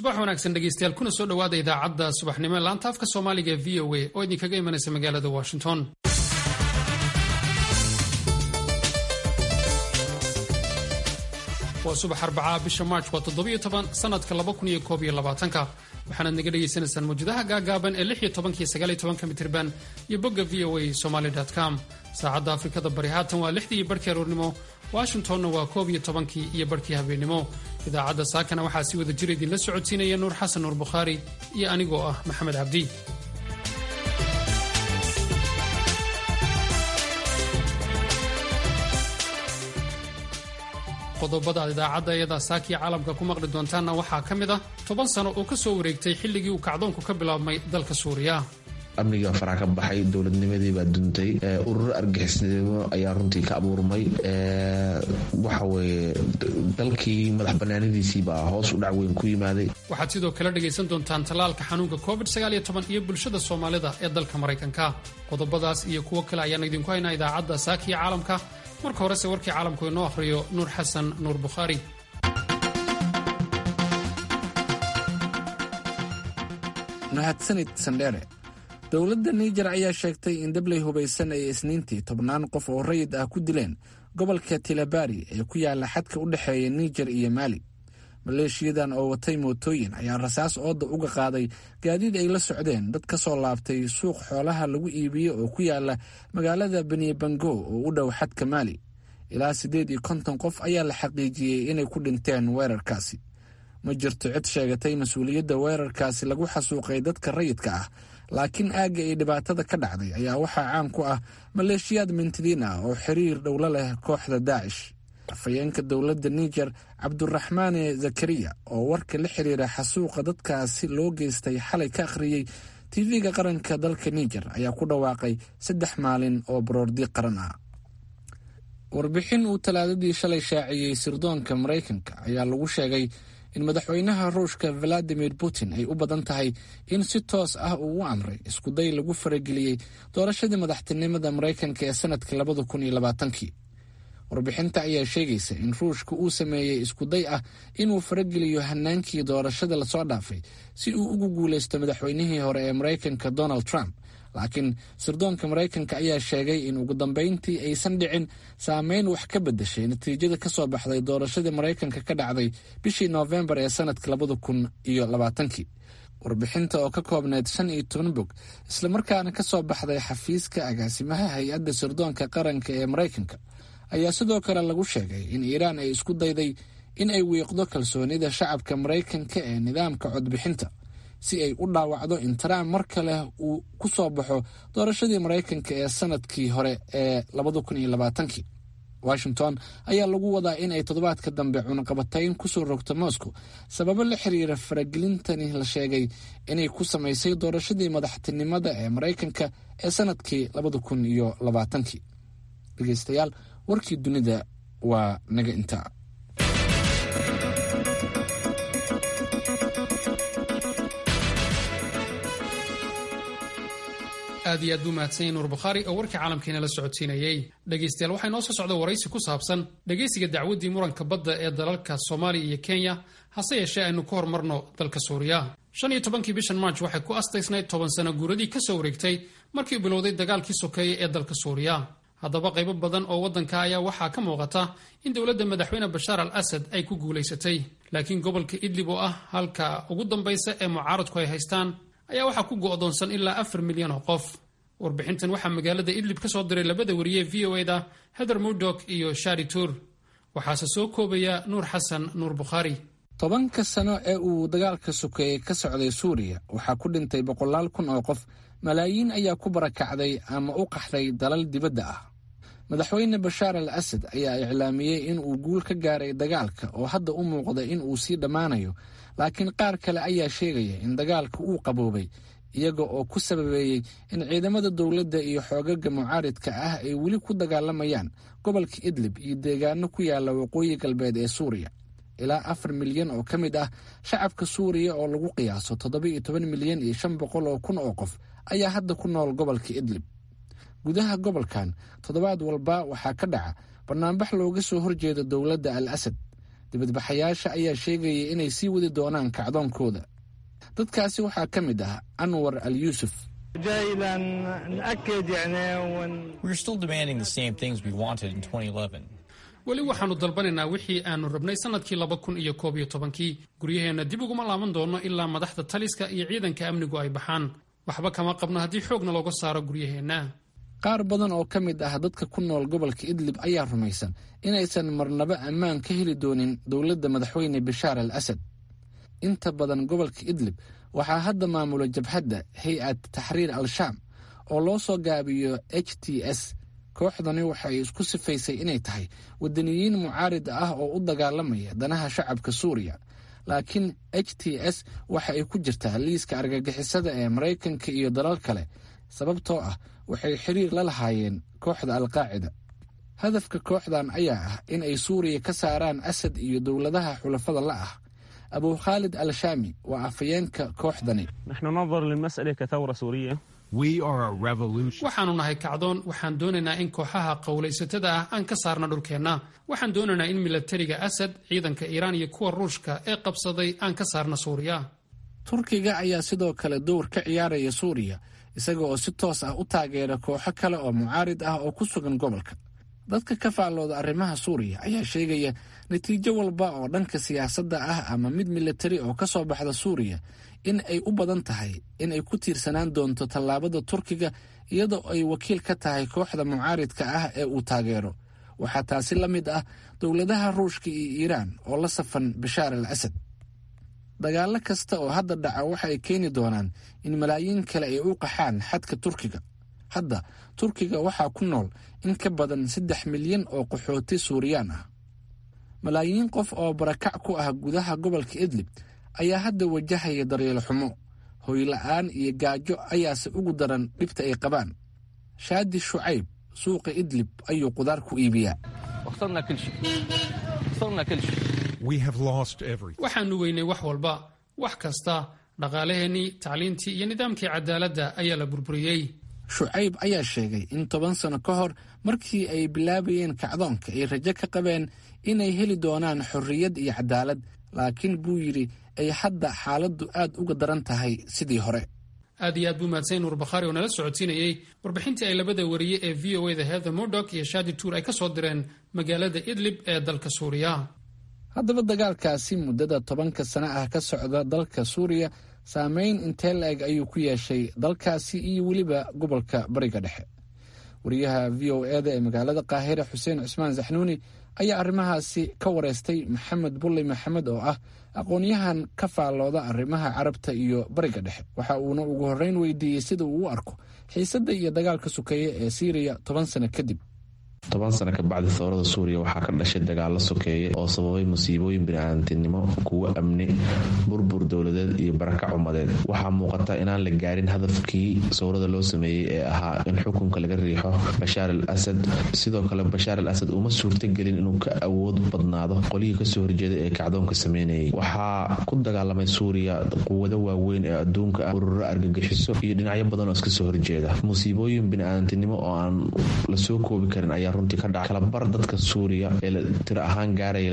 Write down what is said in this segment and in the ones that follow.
subax wanaagsan dhegeystayaal kuna soo dhawaada idaacadda subaxnimo laanta afka Soomaaliga VOA oo idinkaga imanaysa magaalada Washington. waa subax Arbacaa bisha March waa 17 sanadka 2021 waxaana naga dhageysanaysaan mawjadaha gaagaaban ee 16 iyo 19 mitirban iyo bogga voasomali.com. saacadda Afrikada Bari haatan waa 6:00 aroornimo, Washingtonna waa 12:00 iyo barkii habeenimo. idaacadda saakana waxaa si wada jir idinla socodsiinaya Nuur Xasan Nuur Bukhaari iyo anigoo ah Maxamed Cabdi. qodobada idaacadda iyada saaki caalamka ku maqli doontaana waxaa ka mid ah 10 sano oo ka soo wareegtay xilligii uu kacdoonku ka bilaabmay dalka Suuriya. amniga faraha ka baxay, dowladnimadii baa duntay, urur argixisnimo ayaa runtii ka abuurmay, waxa weeye dalkii madax banaanidiisii baa hoos u dhac weyn ku yimaaday. waxaad sidoo kale dhagaysan doontaan talaalka xanuunka COVID-19 iyo bulshada Soomaalida ee dalka Mareykanka. qodobadaas iyo kuwo kale ayaan idinku haynaa idaacadda saakiya caalamka. marka horese warkii caalamku inoo akhriyo Nuur Xasan Nuur Bukhaari. mahadsanid Sandere. dowladda Niger ayaa sheegtay in dablay hubaysan ay isniintii 10 qof oo rayid ah ku dileen gobolka Tilabari ee ku yaala xadka u dhexeeya Niger iyo Mali. maleeshiyadan oo watay mootooyin ayaa rasaas ooda uga qaaday gaadiid ay la socdeen dad ka soo laabtay suuq xoolaha lagu iibiyo oo ku yaala magaalada Bani Bango oo u dhow xadka Mali. ilaa 58 qof ayaa la xaqiijiyay inay ku dhinteen weerarkaasi. ma jirto cid sheegatay mas'uuliyadda weerarkaasi lagu xasuuqay dadka rayidka ah, laakiin aagga ay dhibaatada ka dhacday ayaa waxaa caan ku ah maleeshiyaad mintidiin ah oo xiriir dhowla leh kooxda Daacish. afayeenka dowladda Niger Cabduraxmaane Zakariya oo warka la xiriira xasuuqa dadkaasi loo geystay xalay ka akhriyay TV-ga qaranka dalka Niger ayaa ku dhawaaqay 3 maalin oo baroordi qaran ah. warbixin uu talaadadii shalay shaaciyay sirdoonka Mareykanka ayaa lagu sheegay in madaxweynaha Ruushka Vladimir Putin ay u badan tahay in si toos ah uu u amray isku day lagu farageliyay doorashadii madaxtinimada Mareykanka ee sanadka 2020. warbixinta ayaa sheegaysa in Ruushka uu sameeyay isku day ah inuu farageliyo hanaankii doorashada la soo dhaafay si uu ugu guuleysto madaxweynihii hore ee Mareykanka Donald Trump. laakiin sirdoonka Mareykanka ayaa sheegay in ugu dambeyntii aysan dhicin saameyn wax ka bedeshay natiijada ka soo baxday doorashadii Mareykanka ka dhacday bishii November ee sanadka 2020. warbixinta oo ka koobneed 15 bog isla markaana ka soo baxday xafiiska agaasimaha hay-adda sirdoonka qaranka ee Mareykanka ayaa sidoo kale lagu sheegay in Iiraan ay isku dayday in ay wiiqdo kalsoonida shacabka Mareykanka ee nidaamka codbixinta si ay u dhaawacdo in Trump mar kale uu ku soo baxo doorashadii Mareykanka ee sanadkii hore ee 2020. Washington ayaa lagu wadaa in ay toddobaadka dambe cunaqabatayn ku soo rogto Moscow sababo la xiriira faragelintani la sheegay inay ku samaysay doorashadii madaxtinimada ee Mareykanka ee sanadkii 2020. dhegeystayaal, warkii dunida waa naga intaa. aad iyo aad buu mahadsan Nuur Bukhaari oo warkii caalamkeena la socodsiinayay. dhegeystayaal, waxay noo soo socda waraysi ku saabsan dhegeysiga dacwaddii muranka badda ee dalalka Soomaaliya iyo Kenya, hase yeeshee aynu ku hormarno dalka Suuriya. 15 bishan March waxay ku astaysnayd 10 sano guuradii ka soo wareegtay markii uu bilowday dagaalkii sokeeye ee dalka Suuriya. haddaba qaybo badan oo waddanka ayaa waxaa ka muuqata in dowladda madaxweyne Bashar al-Assad ay ku guulaysatay, laakiin gobolka Idlib oo ah halka ugu dambaysa ee mucaaradku ay haystaan ayaa waxaa ku go'doonsan ilaa 4 milyan oo qof. warbixintan waxaa magaalada Idlib ka soo diray labada wariye VOA-da Heather Murdock iyo Shari Tur. waxaase soo koobaya Nuur Xasan Nuur Bukhaari. 10 sano ee uu dagaalka sokeeye ka socday Suuriya waxaa ku dhintay 100,000 oo qof, malaayiin ayaa ku barakacday ama u qaxday dalal dibadda ah. madaxweyne Bashar al-Assad ayaa iclaamiyey in uu guul ka gaaray dagaalka oo hadda u muuqda in uu sii dhammaanayo, laakiin qaar kale ayaa sheegaya in dagaalka uu qaboobay iyaga oo ku sababeeyey in ciidamada dowladda iyo xoogaga mucaaridka ah ay weli ku dagaalamayaan gobolka Idlib iyo deegaano ku yaala waqooyi galbeed ee Suuriya. ilaa 4 milyan oo ka mid ah shacabka Suuriya oo lagu qiyaaso 17 milyan iyo 500,000 oo qof ayaa hadda ku nool gobolka Idlib. gudaha gobolkan toddobaad walba waxaa ka dhaca barnaamij looga soo horjeedo dowladda al-Assad. dibadbaxayaasha ayaa sheegaya inay sii wadi doonaan kacdoonkooda. dadkaasi waxaa ka mid ah Anwar al-Yuusuf. weli waxaannu dalbanaynaa wixii aannu rabnay sannadkii 2011 guryaheenna dib uguma laaban doono ilaa madaxda taliska iyo ciidanka amnigu ay baxaan. waxba kama qabno haddii xoogna looga saaro guryaheenna. qaar badan oo ka mid ah dadka ku nool gobolka idlib ayaa rumaysan inaysan marnaba ammaan ka heli doonin dowladda madaxweyne bashaar al asad. inta badan gobolka idlib waxaa hadda maamula jabhadda hay-ad taxriir al-shaam oo loo soo gaabiyo HTS. kooxdani waxay isku sifaysay inay tahay wadaniyiin mucaarid ah oo u dagaalamaya danaha shacabka suuriya, laakiin HTS waxa ay ku jirtaa liiska argagixisada ee Maraykanka iyo dalal kale sababtoo ah waxay xiriir la lahaayeen kooxda al-qaacida. hadafka kooxdan ayaa ah in ay suuriya ka saaraan asad iyo dowladaha xulafada la ah. abu khaalid al-shaami waa afayeenka kooxdani. waxaannu nahay kacdoon. waxaan doonaynaa in kooxaha qowlaysatada ah aan ka saarno dhulkeenna. waxaan doonaynaa in milatariga asad, ciidanka iiraan iyo kuwa ruushka ee qabsaday aan ka saarno suuriya. turkiga ayaa sidoo kale dowr ka ciyaaraya suuriya, isaga oo si toos ah u taageera kooxo kale oo mucaarid ah oo ku sugan gobolka. dadka ka faallooda arrimaha suuriya ayaa sheegaya natiijo walba oo dhanka siyaasadda ah ama mid milatari oo ka soo baxda suuriya in ay u badan tahay in ay ku tiirsanaan doonto tallaabada turkiga iyadoo ay wakiil ka tahay kooxda mucaaridka ah ee uu taageero. waxaa taasi la mid ah dowladaha ruushka iyo iiraan oo la safan bashaar al asad. dagaallo kasta oo hadda dhaca waxa ay keeni doonaan in malaayiin kale ay u qaxaan xadka turkiga. hadda turkiga waxaa ku nool in ka badan 3 milyan oo qaxooti suuriyaan ah. malaayiin qof oo barakac ku ah gudaha gobolka idlib ayaa hadda wajahaya daryeel xumo, hoyla'aan iyo gaajo ayaase ugu daran dhibta ay qabaan. shaadi shucayb suuqa idlib ayuu qudaar ku iibiyaa. waxaannu weynay wax walba, wax kasta. dhaqaalaheennii, tacliintii iyo nidaamkii cadaaladda ayaa la burburiyey. shucayb ayaa sheegay in 10 sano ka hor markii ay bilaabayeen kacdoonka ay rajo ka qabeen inay heli doonaan xorriyad iyo cadaalad, laakiin buu yidhi ay hadda xaaladdu aad uga daran tahay sidii hore. aad iyo aad buu mahadsan nuur bakhaari oo nala socodsiinayey warbixintii ay labada wariye ee VOA-da Heather Murdock iyo Shadi Tour ay ka soo direen magaalada Idlib ee dalka Suuriya. haddaba dagaalkaasi muddada 10 sano ah ka socda dalka Suuriya saameyn intee la-eg ayuu ku yeeshay dalkaasi iyo weliba gobolka bariga dhexe. wariyaha VOA-da ee magaalada Qaahira Xuseen Cusmaan Zaxnuuni ayaa arrimahaasi ka wareystay Maxamed Bulle Maxamed oo ah aqoon-yahan ka faallooda arrimaha carabta iyo bariga dhexe. waxa uuna ugu horreyn weydiiyey sida uu u arko xiisadda iyo dagaalka sokeeye ee Syria 10 sano kadib. 10 sano ka bacdi thawrada Suuriya waxaa ka dhashay dagaallo sokeeye oo sababay musiibooyin bini'aadantinimo, kuwo amni, burbur dowladeed iyo barakac ummadeed. waxaa muuqata inaan la gaarin hadafkii thawrada loo sameeyey ee ahaa in xukunka laga riixo Bashaar al-Asad. sidoo kale Bashaar al-Asad uma suurtagelin inuu ka awood badnaado qolihii kasoo horjeeda ee kacdoonka sameynayay. waxaa ku dagaalamay Suuriya quwado waaweyn ee adduunka ah, ururo argagixiso iyo dhinacyo badan oo iska soo horjeeda. musiibooyin bini'aadantinimo oo aan la soo koobi karin ayaa runtii ka dhacay. kalabar dadka Suuriya ee tiro ahaan gaaraya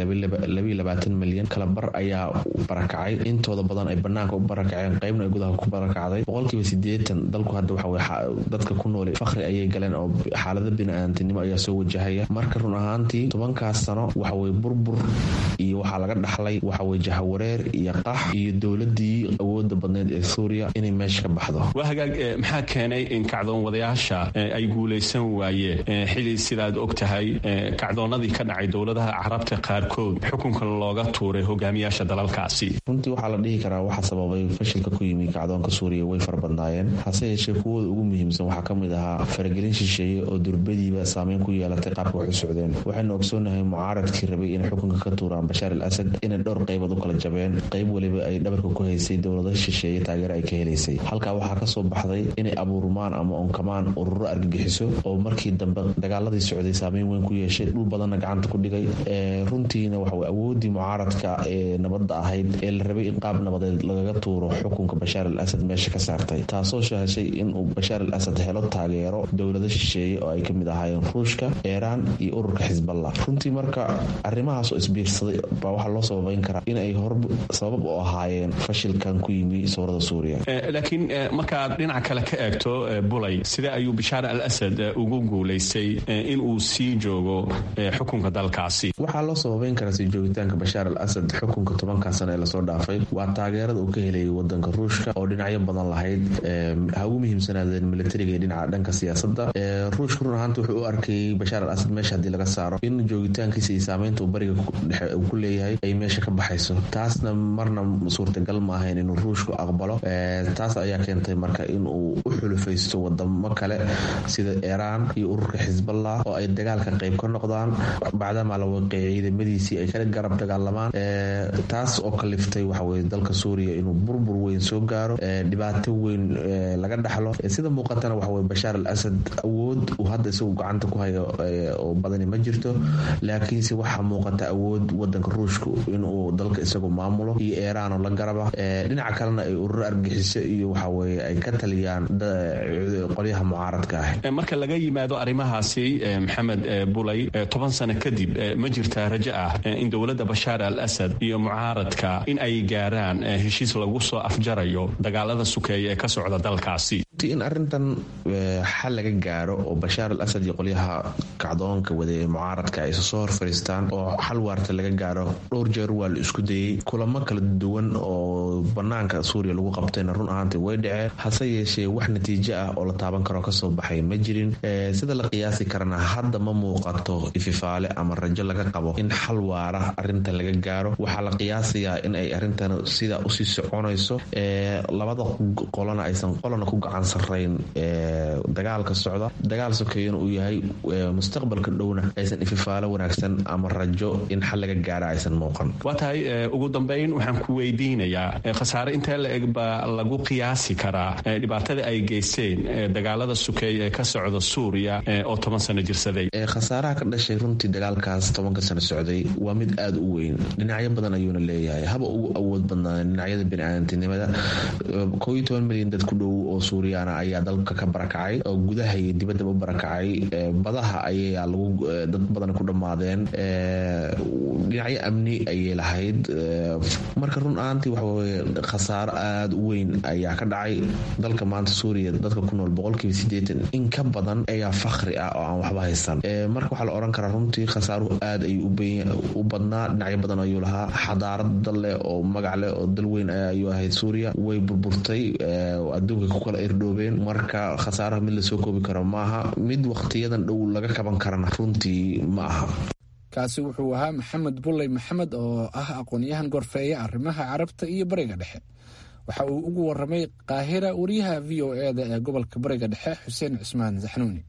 22 milyan, kalabar ayaa barakacay. intooda badan ay banaanka u barakaceen, qaybna ay gudaha ku barakacday. 80% dalku hadda waxa dadka ku nool fakhri ayay galeen oo xaalada bini'aadantinimo ayaa soo wajahaya. marka run ahaantii 10 sano waxa way burbur iyo waxa laga dhaxlay waxa way jahawareer iyo qax iyo dowladii awoodda badneed ee Suuriya inay meesha ka baxdo. maxaa keenay in kacdoon wadayaasha ay guuleysan waayeen xilli sidaad ogtahay kacdoonadii ka dhacay dowladaha carabta qaarkood xukunka looga tuuray hogaamiyaasha dalalkaasi? runtii waxaa la dhihi karaa waxa sababay fashilka ku yimi kacdoonka Suuriya way farbadnaayeen. hase yeeshee kuwooda ugu muhiimsan waxaa ka mid ahaa faragelin shisheeye oo durbadiiba saameyn ku yeelatay qaabka wax u socdeen. waxaynu ogsoonahay mucaaradkii rabay inay xukunka ka tuuraan Bashaar al-Asad inay dhowr qaybood u kala jabeen, qayb waliba ay dhabarka ku haysay dowladaha shisheeye taageero ay ka helaysay. halkaa waxaa ka soo baxday inay abuurmaan ama onkamaan ururo argagixiso oo markii dambe dagaaladii socday siyaasadeed saameyn weyn ku yeeshay, dhul badanna gacanta ku dhigay. Runtiina waxa awoodii mucaaradka ee nabadda ahayd ee la rabay in qaab nabadeed lagaga tuuro xukunka Bashaar al-Asad meesha ka saartay, taasoo sahashay inuu Bashaar al-Asad helo taageero dowlado shisheeye oo ay ka mid ahaayeen Ruushka, Iiraan iyo ururka Xisballah. runtii marka arrimahaas oo isbiirsaday baa waxaa loo sababayn karaa in ay sabab u ahaayeen fashilkan ku yimi sawrada Suuriya. laakiin markaad dhinaca kale ka eegto bulay, sida ayuu Bashaar al-Asad ugu guulaystay in uu sii joogo xukunka dalkaasi? waxaa loo sababayn karaa sii joogitaanka Bashaar al-Asad xukunka 10 sano ee lasoo dhaafay waa taageerada uu ka helayay wadanka Ruushka oo dhinacyo badan lahayd, ha ugu muhiimsanaadeen militariga iyo dhinaca dhanka siyaasadda. Ruushka run ahaantii wuxuu u arkayay Bashaar al-Asad meesha haddii laga saaro in joogitaankiisa iyo saameynta uu bariga dhexe uu ku leeyahay ay meesha ka baxayso. taasna marna suurtagal ma ahayn inuu Ruushku aqbalo. taas ayaa keentay marka inuu u xulufaysto wadamo kale sida Iiraan iyo ururka Xisballah oo ay dagaalka qayb ka noqdaan bacdama la waqiicay ciidamadiisii ay kala garab dagaalamaan. taas oo kaliftay waxa weeye dalka Suuriya inuu burbur weyn soo gaaro, dhibaato weyn laga dhaxlo. sida muuqatana waxa weeye Bashaar al-Asad awood uu hadda isagu gacanta ku hayo oo badani ma jirto, laakiinse waxaa muuqata awood wadanka Ruushka inuu dalka isagu maamulo iyo Iiraan oo la garaba, dhinaca kalena ay urur argagixiso iyo waxa weeye ay ka taliyaan qolyaha mucaaradka ah. marka laga yimaado arrimahaasi maxamed bulay, 10 sano kadib ma jirtaa rajo ah in dowladda Bashaar al-Asad iyo mucaaradka in ay gaaraan heshiis lagu soo afjarayo dagaalada sukeeye ee ka socda dalkaasi? in arrintan xal laga gaaro oo Bashaar al-Asad iyo qolyaha kacdoonka wada ee mucaaradka ay soo hor fariistaan oo xal waarta laga gaaro. dhowr jeer waa la isku dayay, kulamo kala duwan oo banaanka Suuriya lagu qabtayna run ahaantii way dhaceen, hase yeeshee wax natiijo ah oo la taaban karo ka soo baxay ma jirin. sida la qiyaasi karana hadda ma muuqato ififaale ama rajo laga qabo in xal waara arrintan laga gaaro. waxaa la qiyaasayaa in ay arrintan sidaa usii soconayso, labada qolana aysan qolana ku gacan sarrayn dagaalka socda, dagaal sokeeyana uu yahay mustaqbalka dhowna aysan ififaale wanaagsan ama rajo in xal laga gaara aysan muuqan. waa tahay ugu dambeyn waxaan ku weydiinayaa khasaare intee la eg baa lagu qiyaasi karaa dhibaatada ay geysteen dagaalada sukeeye ee ka socda Suuriya oo 10 sano jirsaday? khasaaraha ka dhashay runtii dagaalkaas 10 sano socday waa mid aad u weyn, dhinacyo badan ayuuna leeyahay, haba ugu awood badnaan dhinacyada bini'aadantinimada. 12 milyan dad ku dhow oo Suuriyaana ayaa dalka ka barakacay oo gudaha iyo dibadda u barakacay, badaha ayaa dad badan ku dhammaadeen, dhinacyo amni ayay lahayd. marka run ahaantii waxa weeye khasaaro aad u weyn ayaa ka dhacay dalka maanta Suuriya. dadka ku nool 80% in ka badan ayaa fakri ah oo aan waxba haysan. marka waxaa la oran karaa runtii khasaaruhu aad ayuu u badnaa, dhinacyo badan ayuu lahaa. xadaarad dal leh oo magac leh oo dal weyn ayuu ahayd Suuriya, way burburtay, adduunka ku kala irdhoobeen. marka khasaaraha mid lasoo koobi karo maaha, mid waqtiyadan dhow laga kaban karana runtii ma aha. kaasi wuxuu ahaa maxamed bulay maxamed oo ah aqoon-yahan gorfeeya arrimaha carabta iyo bariga dhexe. waxa uu ugu waramay Qaahira wariyaha VOA-da ee gobolka bariga dhexe Xuseen Cusmaan Zaxnuuni.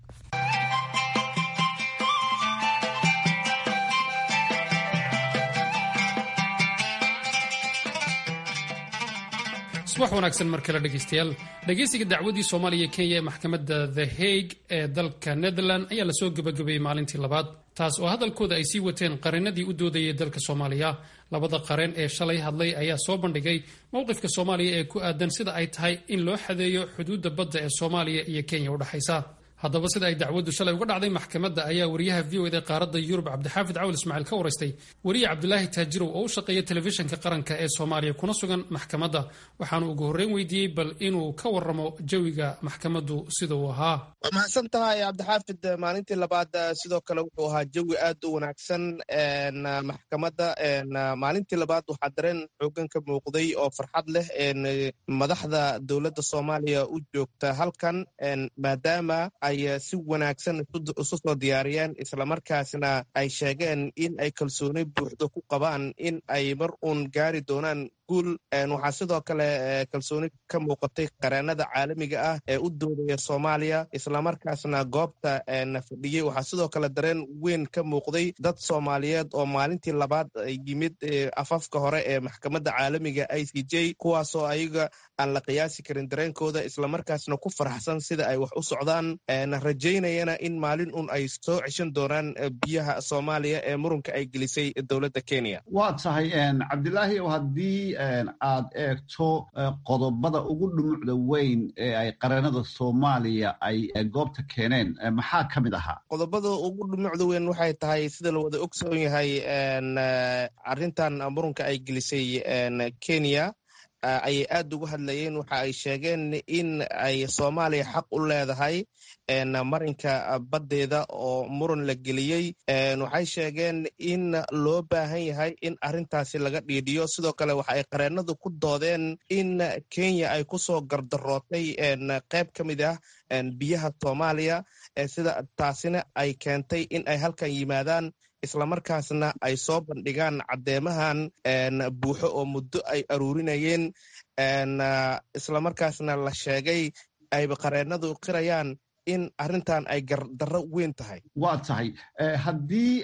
subax wanaagsan mar kale dhegaystayaal. dhegaysiga dacwadii Soomaaliya Kenya ee maxkamadda The Hague ee dalka Netherland ayaa lasoo gabagabeeyey maalintii labaad, taas oo hadalkooda ay sii wateen qareenadii u doodayay dalka Soomaaliya. labada qareen ee shalay hadlay ayaa soo bandhigay mowqifka Soomaaliya ee ku aadan sida ay tahay in loo xadeeyo xuduudda badda ee Soomaaliya iyo Kenya u dhaxaysa. haddaba sida ay dacwaddu shalay uga dhacday maxkamadda ayaa wariyaha VOA-da qaaradda Yurub Cabdixaafid Cawl Ismaaciil ka waraystay wariye Cabdulaahi Taajirow oo u shaqeeya telefishinka qaranka ee Soomaaliya kuna sugan maxkamadda. waxaanu ugu horreyn weydiiyey bal inuu ka warramo jawiga maxkamaddu sida uu ahaa. waa mahadsan tahay Cabdixaafid. maalintii labaad sidoo kale wuxuu ahaa jawi aad u wanaagsan maxkamadda. maalintii labaad waxaa dareen xoogan ka muuqday oo farxad leh madaxda dowladda Soomaaliya u joogta halkan, maadaama ay si wanaagsan isu soo diyaariyeen, islamarkaasna ay sheegeen in ay kalsooni buuxdo ku qabaan in ay mar uun gaari doonaan guul. waxaa sidoo kale kalsooni ka muuqatay qareenada caalamiga ah ee u doodaya soomaaliya islamarkaasna goobta fadhiyey. waxaa sidoo kale dareen weyn ka muuqday dad soomaaliyeed oo maalintii labaad yimid afafka hore ee maxkamadda caalamiga ICJ, kuwaasoo ayaga aan la qiyaasi karin dareenkooda, islamarkaasna ku faraxsan sida ay wax u socdaan, rajaynayana in maalin un ay soo ceshan doonaan biyaha soomaaliya ee murunka ay gelisay dowladda Kenya. waa tahay cabdilaahi, haddii aad eegto qodobada ugu dhumucda weyn ee ay qareenada soomaaliya ay goobta keeneen, maxaa ka mid ahaa? qodobada ugu dhumucda weyn waxay tahay sida la wada ogsoon yahay arrintan murunka ay gelisay Kenya ayay aad ugu hadlayeen. waxa ay sheegeen in ay soomaaliya xaq u leedahay marinka baddeeda oo muran la geliyey. waxay sheegeen in loo baahan yahay in arrintaasi laga dhiidhiyo. sidoo kale waxa ay qareenadu ku doodeen in Kenya ay kusoo gardarootay qayb ka mid ah biyaha soomaaliya, sida taasina ay keentay in ay halkan yimaadaan islamarkaasna ay soo bandhigaan caddeemahan buuxo oo muddo ay aruurinayeen, islamarkaasna la sheegay ayba qareenadu qirayaan in arrintan ay gardarro weyn tahay. waa tahay haddii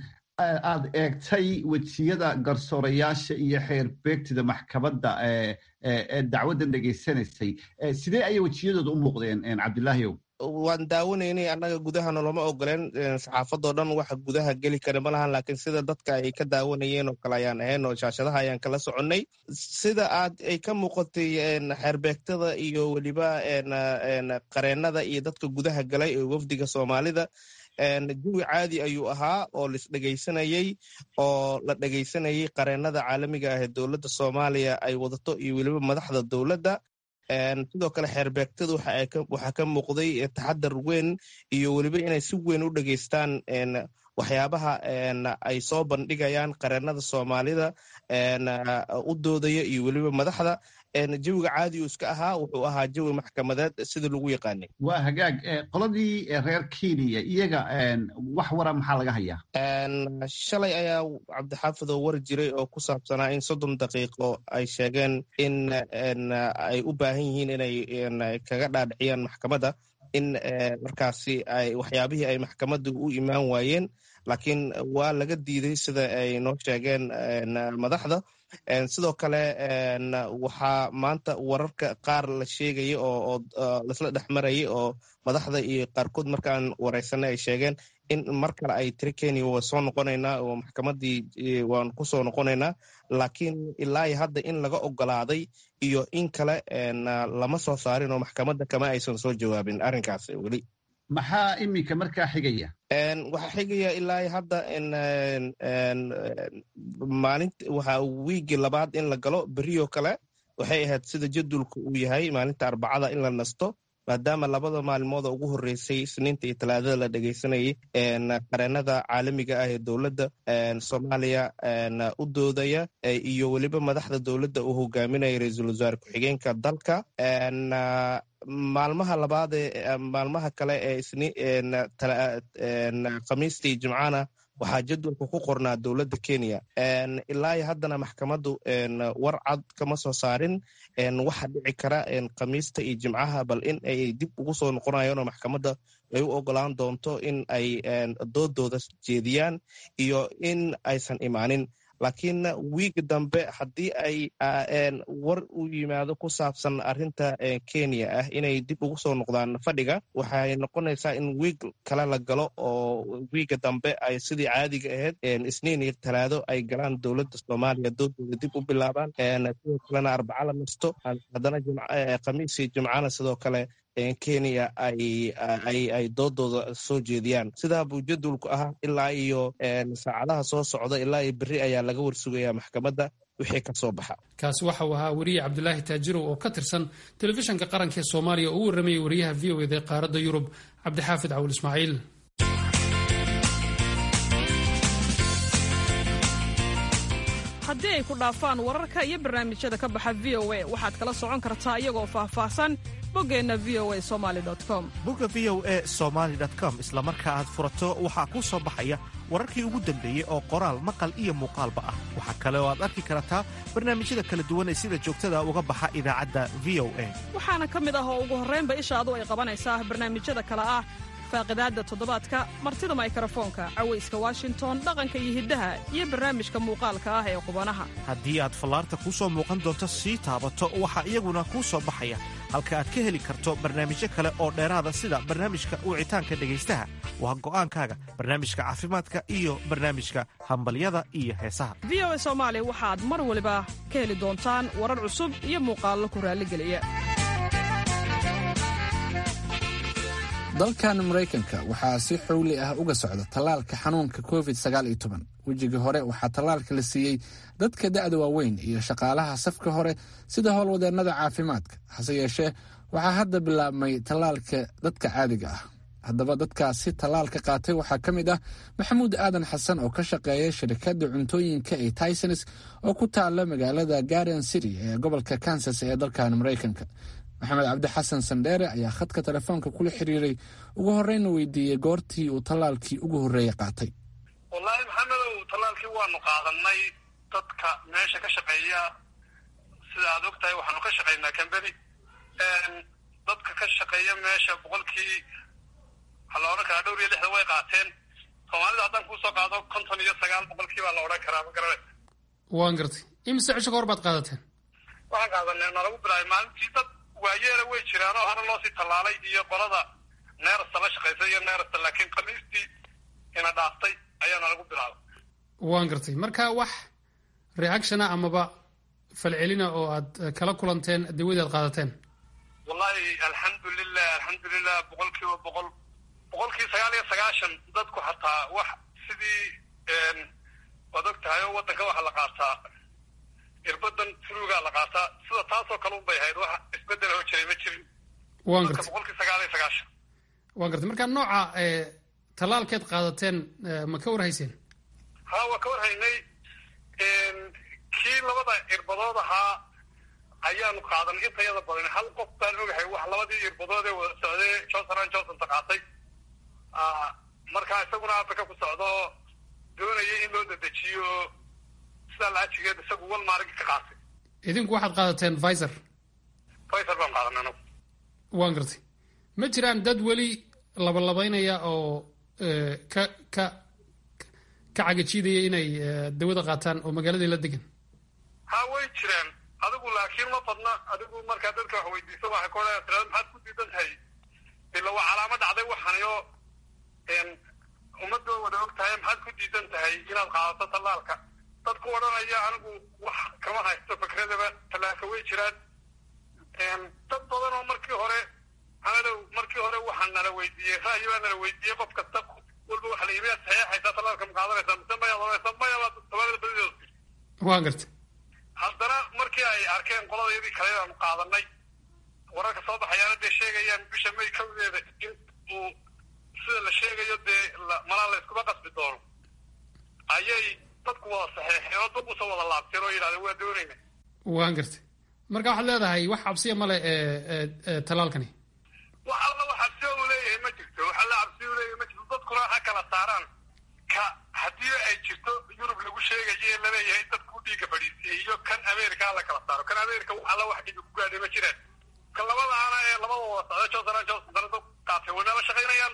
aad eegtay wejiyada garsoorayaasha iyo xeer beegtida maxkamadda ee dacwaddan dhegaysanaysay, sidee ayay wejiyadooda u muuqdeen cabdilaahiyow? waan daawanaynay annaga gudahana looma ogoleen, saxaafadoo dhan waxa gudaha geli kara ma lahan, laakiin sida dadka ay ka daawanayeen oo kale ayaan ahayn oo shaashadaha ayaan kala soconnay. sida ay ka muuqatay xeerbeegtada iyo weliba qareenada iyo dadka gudaha galay ee wafdiga soomaalida, jawi caadi ayuu ahaa oo lisdhegaysanayey, oo la dhegaysanayey qareenada caalamiga ah ee dowladda soomaaliya ay wadato iyo weliba madaxda dowladda. sidoo kale xeerbeegtadu waxaa ka muuqday taxadar weyn iyo weliba inay si weyn u dhegaystaan waxyaabaha ay soo bandhigayaan qareenada soomaalida u doodaya iyo weliba madaxda. jawiga caadi uu iska ahaa, wuxuu ahaa jawi maxkamadeed sidii lagu yaqaanay. waa hagaag. qoladii reer Kenya iyaga wax wara maxaa laga hayaa? shalay ayaa cabdixaafid oo war jiray oo ku saabsanaa in 30 daqiiqo ay sheegeen in ay u baahan yihiin inay kaga dhaadhiciyaan maxkamadda in markaasi ay waxyaabihii ay maxkamaddu u imaan waayeen, laakiin waa laga diiday sida ay noo sheegeen madaxda. sidoo kale waxaa maanta wararka qaar la sheegaya oo lasla dhex marayay oo madaxda iyo qaarkood markaan wareysanay ay sheegeen in mar kale ay tiri Kenya waa soo noqonaynaa oo maxkamaddii waan ku soo noqonaynaa, laakiin ilaa hadda in laga ogolaaday iyo in kale lama soo saarin oo maxkamadda kama aysan soo jawaabin arrinkaas weli. maxaa iminka markaa xigaya? waxaa xigaya ilaa hadda waxaa wiigii labaad in la galo. beriyoo kale waxay ahayd sida jadulka uu yahay maalinta Arbacada in la nasto, maadaama labada maalmooda ugu horeysay Isniinta iyo Talaadada la dhegaysanayay qareenada caalamiga ah ee dowladda Soomaaliya u doodaya iyo weliba madaxda dowladda uu hogaaminaya ra-iisul wasaare ku-xigeenka dalka. maalmaha kale ee khamiistii Jimcana waxaa jadwalka ku qornaa dowladda Kenya. ilaa haddana maxkamaddu war cad kama soo saarin waxa dhici kara khamiista iyo Jimcaha, bal in ay dib ugu soo noqonayaan oo maxkamadda ay u ogolaan doonto in ay doodooda jeediyaan iyo in aysan imaanin. laakiin wiigi dambe haddii ay war u yimaado ku saabsan arrinta Kenya ah inay dib ugu soo noqdaan fadhiga, waxay noqonaysaa in wiig kale la galo oo wiiga dambe ay sidii caadiga ahayd Isniin iyo Talaado ay galaan dowladda Soomaaliya doodooda dib u bilaabaan, sidoo kalena Arbaca la nasto, haddana khamiis iyo Jimcana sidoo kale Kenya ay doodooda soo jeediyaan. sidaa buu jadwalku ahaa ilaa iyo saacadaha soo socda, ilaa iyo berri ayaa laga warsugaya maxkamadda wixii ka soo baxa. kaasi waxa uu ahaa weriye cabdilaahi taajirow oo ka tirsan telefishanka qaranka ee Soomaaliya oo u warramayay wariyaha VOA ee qaaradda Yurub cabdixaafid cawil ismaaciil. haddii ay ku dhaafaan wararka iyo barnaamijyada ka baxa v o a waxaad kala socon kartaa iyagoo faahfaahsan boggeenna v o a somalycom bogga v o a somalycom isla marka aad furato waxaa kuu soo baxaya wararkii ugu dambeeyey oo qoraal maqal iyo muuqaalba ah. waxaa kale oo aad arki kartaa barnaamijyada kala duwan ee sida joogtada uga baxa idaacadda v o a waxaana ka mid ah oo ugu horraynba ishaadu ay qabanaysaa barnaamijyada kale ah faaqidaadda toddobaadka, martida mikrofoonka, cawayska washington, dhaqanka iyo hiddaha, iyo barnaamijka muuqaalka ah ee qubanaha. haddii aad fallaarta kuu soo muuqan doonto sii taabato waxaa iyaguna kuu soo baxaya halka aad ka heli karto barnaamijyo kale oo dheeraada sida barnaamijka wicitaanka dhegaystaha. waa go'aankaaga barnaamijka caafimaadka iyo barnaamijka hambalyada iyo heesaha. v o a soomaali waxaad mar waliba ka heli doontaan warar cusub iyo muuqaallo ku raalligeliya. dalkan maraykanka waxaa si xowli ah uga socda tallaalka xanuunka covid-19. wejigii hore waxaa tallaalka la siiyey dadka da'da waaweyn iyo shaqaalaha safka hore sida howlwadeennada caafimaadka. hase yeeshee waxaa hadda bilaabmay tallaalka dadka caadiga ah. haddaba dadkaasi tallaalka qaatay waxaa ka mid ah maxamuud aadan xasan oo ka shaqeeya shirkadda cuntooyinka ee tysonis oo ku taalla magaalada garden city ee gobolka kansas ee dalkan maraykanka. maxamed cabdi xasan sandheere ayaa khadka telefoonka kula xiriiray ugu horreyna weydiiyey goortii uu tallaalkii ugu horreeyey qaatay. wallaahi maxamedow tallaalkii waanu qaadanay. dadka meesha ka shaqeeya sida aad og tahay waxaanu ka shaqaynaa cambany. dadka ka shaqeeya meesha boqolkii waxaa la odhan karaa dhowr iyo lixdan way qaateen. soomaalida haddaan kuusoo qaado 59 boqolkii baa la odhan karaa, ma garanaysa. waan gartay. imise cisho ka hor baad qaadateen? waxaan qaadanay nalagu bilaabay maalintii. dad waayeela way jiraan oo hore loo sii tallaalay iyo qolada neerasta la shaqaysa iyo neerasta, laakiin khamiistii ina dhaaftay ayaana lagu bilaabay. waan gartay. marka wax reactiona amaba falcelina oo aad kala kulanteen dawadii aad qaadateen? wallaahi alxamdulilah boqolkiiba boqolkii 99 dadku xataa wax sidii waad og tahay oo waddanka waxa la qaataa irbadan furugaa la qaataa sida taasoo kale unbay ahayd. wax isbedel oo jiray ma jirin. waan gartay. boqolkii 99. waan gartay. marka nooca tallaalkeed qaadateen ma ka warhayseen? ha waa ka warhaynay. kii labada irbadood ahaa ayaanu qaadan intayada badan. hal qof baan ogahay wax labadii irbadood ee wada socday johnson qaatay. markaa isaguna afrika ku socdo doonayay in loo dedejiyo sidaa laajigeed isagu wal maarig ka qaatay. idinku waxaad qaadateen Pfizer baan qaadanay anagu. waan gartay. ma jiraan dad weli labalabaynaya oo ka cagajiidaya inay dawada qaataan oo magaaladii la degan? ha way jiraan adigu, laakiin ma badna. adigu markaa dadka wax weydiiso waxay ku odhanayaan tirada maxaad ku diidan tahay? ila waa calaamo dhacday waxanayo ummadda wada og tahay. maxaad ku diidan tahay inaad qaadato tallaalka? dadku odhanaya anigu wax kama haysto fikradaba. tallaalka way jiraan. dad badan oo markii hore waxaa nala weydiiyey ra'yi baa nala weydiiyey. qof kasta walba waxa la yimi aad saxeexaysaa tallaalka ma qaadanaysaa mise mayaad odhanaysaa mayabaad soomaalida badideeda. waan gartay. haddana markii ay arkeen qoladayadii kale aanu qaadanay, wararka soo baxayaana dee sheegayaan bisha May kowdeeda in uu sida la sheegayo dee malaa la iskuma qasbi doono, ayay dadku wada saxeexeen oo dad usoo wada laabteen oo yidhahdeen waa doonayna. waan gartay. marka waxaad leedahay wax cabsiya male tallaalkani? wax alla wax cabsiya uu leeyahay ma jirto. wax alla cabsiya uu leeyahay ma jirto. dadkuna ha kala saaraan ka haddii ay jirto Yurub lagu sheegayo ee laleeyahay dadku dhiiga fadhiisiyey iyo kan Ameerika la kala saaro. kan Ameerika wax alla wax dhiiga ku gaadhay ma jiraan. kan labadaana ee labadooda socda Johnson darado qaatay wana la shaqaynayaan.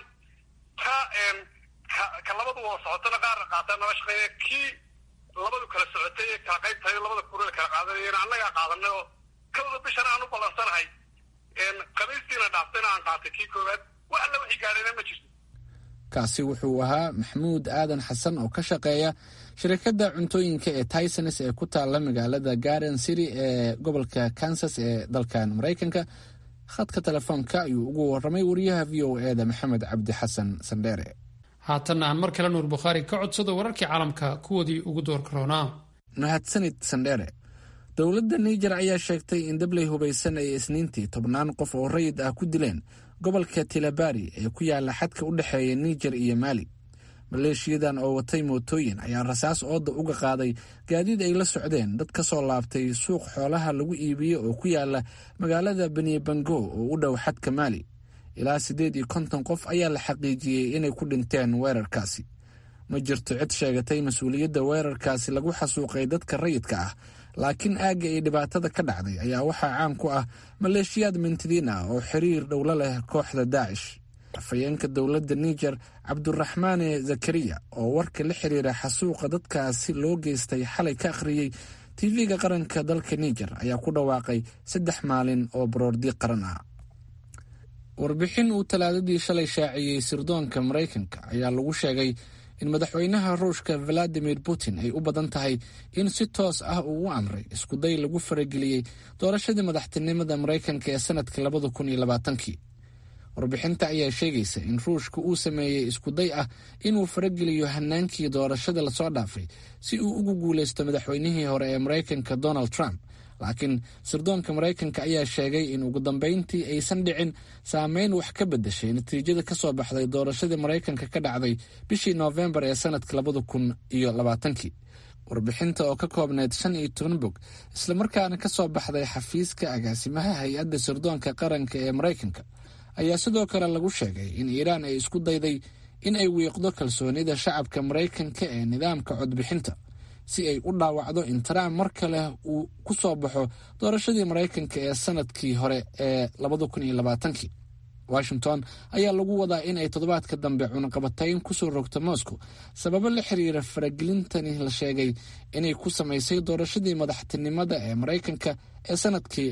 ka labadu wada socotana qaar qaataan nala shaqeeya. kii labadu kala socotay ee kala qayb tahay labada kuurada kala qaadanayeen annagaa qaadanay oo kawda bishan aan u ballansanahay. khamiistiina dhaaftayna aan qaatay kii koowaad. wax alla wixii gaadhayna ma jirto. kaasi wuxuu ahaa maxamuud aadan xasan oo ka shaqeeya shirkadda cuntooyinka ee tysonis ee ku taalla magaalada garden city ee gobolka kansas ee dalkan maraykanka. khadka telefoonka ayuu ugu warramay wariyaha v o e da maxamed cabdi xasan sandheere. haatanna aan mar kale nuur bukhaari ka codsado wararkii caalamka kuwoodii ugu doorka roonaa. mahadsanid sandheere. dowladda niger ayaa sheegtay in dabley hubaysan ay isniintii 10 qof oo rayid ah ku dileen gobolka tilabari ee ku yaala xadka u dhexeeya niger iyo maali. maleeshiyadan oo watay mootooyin ayaa rasaas ooda uga qaaday gaadiid ay la socdeen dad ka soo laabtay suuq xoolaha lagu iibiyo oo ku yaala magaalada benibango oo u dhow xadka maali. ilaa 50 qof ayaa la xaqiijiyey inay ku dhinteen weerarkaasi. ma jirto cid sheegatay mas-uuliyadda weerarkaasi lagu xasuuqay dadka rayidka ah, laakiin aagga ay dhibaatada ka dhacday ayaa waxaa caan ku ah maleeshiyaad mintidiin ah oo xiriir dhowlo leh kooxda daacish. afhayeenka dowladda niger cabduraxmaane zakariya oo warka la xiriira xasuuqa dadkaasi loo geystay xalay ka akhriyey tv-ga qaranka dalka niger ayaa ku dhawaaqay 3 maalin oo baroordiiq qaran ah. warbixin uu talaadadii shalay shaaciyey sirdoonka maraykanka ayaa lagu sheegay in madaxweynaha ruushka valadimir putin ay u badan tahay in si toos ah uu u amray iskuday lagu farageliyey doorashadii madaxtinimada maraykanka ee sanadka 2020. warbixinta ayaa sheegaysa in ruushka uu sameeyey iskuday ah inuu farageliyo hanaankii doorashada lasoo dhaafay si uu ugu guuleysto madaxweynihii hore ee maraykanka Donald Trump, laakiin sirdoonka maraykanka ayaa sheegay in ugu dambeyntii aysan dhicin saameyn wax ka bedeshay natiijada ka soo baxday doorashadii maraykanka ka dhacday bishii Noofembar ee sanadka 2020. warbixinta oo ka koobneyd 15 bog islamarkaana ka soo baxday xafiiska agaasimaha hay-adda sirdoonka qaranka ee maraykanka ayaa sidoo kale lagu sheegay in Iiraan ay isku dayday in ay wiiqdo kalsoonida shacabka maraykanka ee nidaamka codbixinta si ay u dhaawacdo in Trump mar kale uu ku soo baxo doorashadii maraykanka ee sanadkii hore ee 2020. Washington ayaa lagu wadaa in ay toddobaadka dambe cunaqabatayn ku soo rogto Moscow sababo la xiriira faragelintani la sheegay inay ku samaysay doorashadii madaxtinimada ee maraykanka ee sanadkii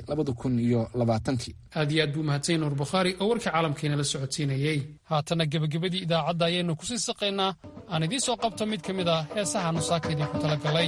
2020. aad iyo aad buu mahadsan Nuur Bukhari oo warkii caalamkeena la socodsiinayay. haatana gabagabadii idaacadda ayaynu ku sii saqaynaa. aan idiin soo qabto mid ka mid ah heesaha nusaakidii ku talagalay.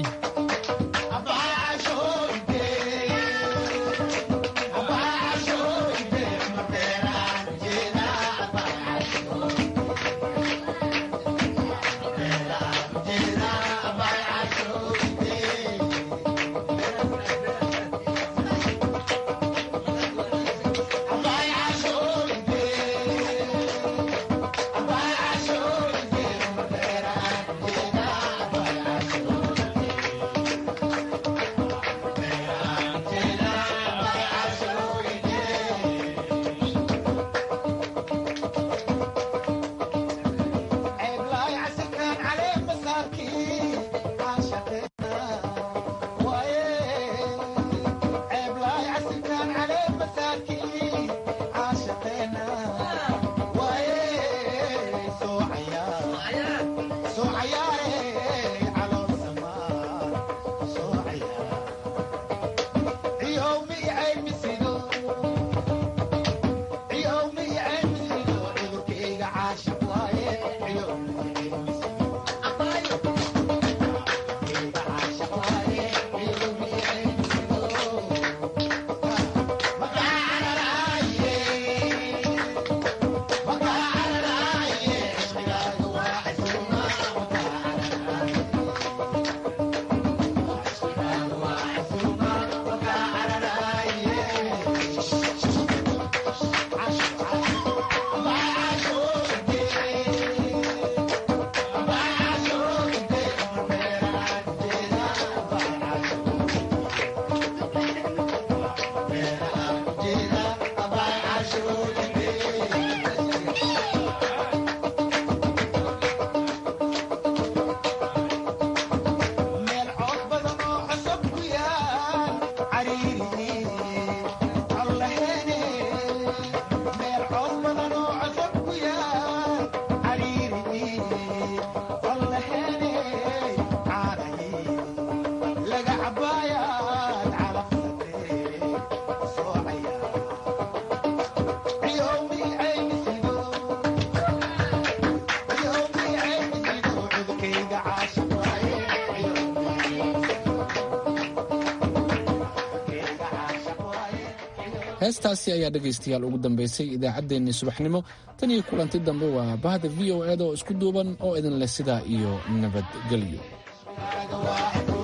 heestaasi ayaa dhegaystayaal ugu dambaysay idaacaddeenii subaxnimo. tan iyo kulanti dambe waa bahda v o eda oo isku duuban oo idin leh sidaa iyo nabadgelyo.